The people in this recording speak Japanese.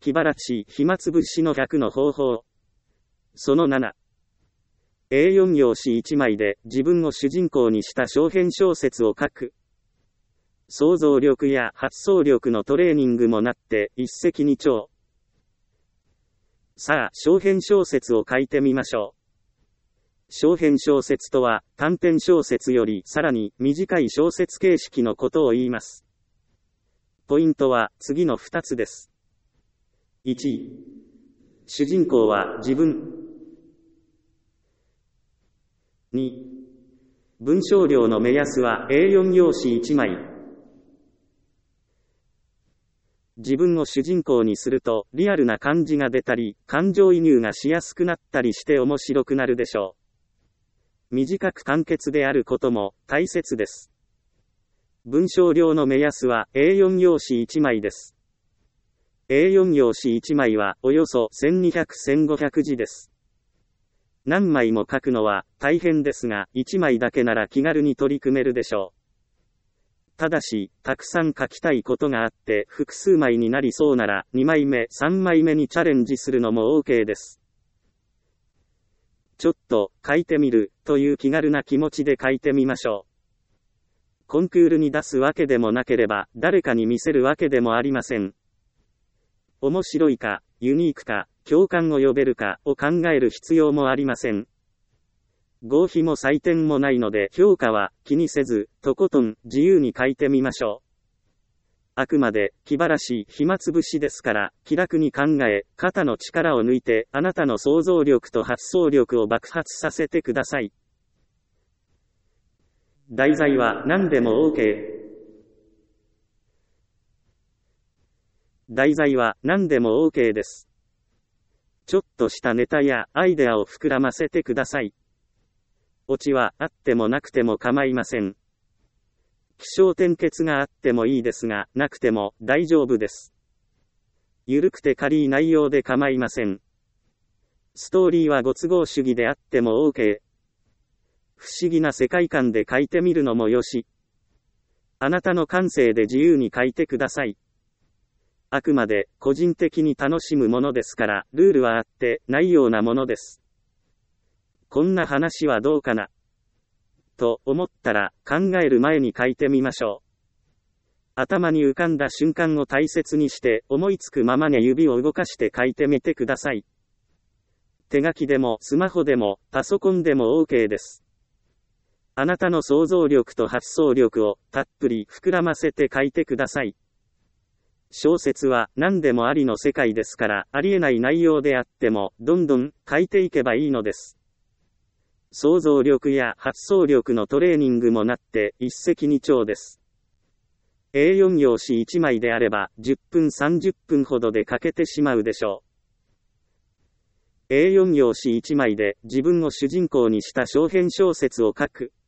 気晴らし暇つぶしの100の方法。その7。A4 用紙1枚で自分を主人公にした長編小説を書く。想像力や発想力のトレーニングもなって一石二鳥。さあ、長編小説を書いてみましょう。長編小説とは、短編小説よりさらに短い小説形式のことを言います。ポイントは次の2つです。1、主人公は自分。2、文章量の目安は A4 用紙1枚。自分を主人公にするとリアルな感じが出たり、感情移入がしやすくなったりして面白くなるでしょう。短く簡潔であることも大切です。文章量の目安は A4 用紙1枚です。A4 用紙1枚はおよそ1200、1500字です。何枚も書くのは大変ですが、1枚だけなら気軽に取り組めるでしょう。ただし、たくさん書きたいことがあって複数枚になりそうなら2枚目、3枚目にチャレンジするのも OK です。ちょっと書いてみるという気軽な気持ちで書いてみましょう。コンクールに出すわけでもなければ誰かに見せるわけでもありません。面白いか、ユニークか、共感を呼べるかを考える必要もありません。合否も採点もないので評価は気にせず、とことん自由に書いてみましょう。あくまで気晴らし暇つぶしですから、気楽に考え、肩の力を抜いてあなたの想像力と発想力を爆発させてください。題材は何でも OK。題材は何でも OK です。ちょっとしたネタやアイデアを膨らませてください。オチはあってもなくても構いません。起承転結があってもいいですが、なくても大丈夫です。ゆるくて軽い内容で構いません。ストーリーはご都合主義であっても OK。不思議な世界観で書いてみるのもよし。あなたの感性で自由に書いてください。あくまで個人的に楽しむものですから、ルールはあってないようなものです。こんな話はどうかなと思ったら、考える前に書いてみましょう。頭に浮かんだ瞬間を大切にして、思いつくままに指を動かして書いてみてください。手書きでもスマホでもパソコンでも OK です。あなたの想像力と発想力をたっぷり膨らませて書いてください。小説は何でもありの世界ですから、ありえない内容であってもどんどん書いていけばいいのです。想像力や発想力のトレーニングもなって一石二鳥です。A4 用紙1枚であれば10分30分ほどで書けてしまうでしょう。A4 用紙1枚で自分を主人公にした長編小説を書く。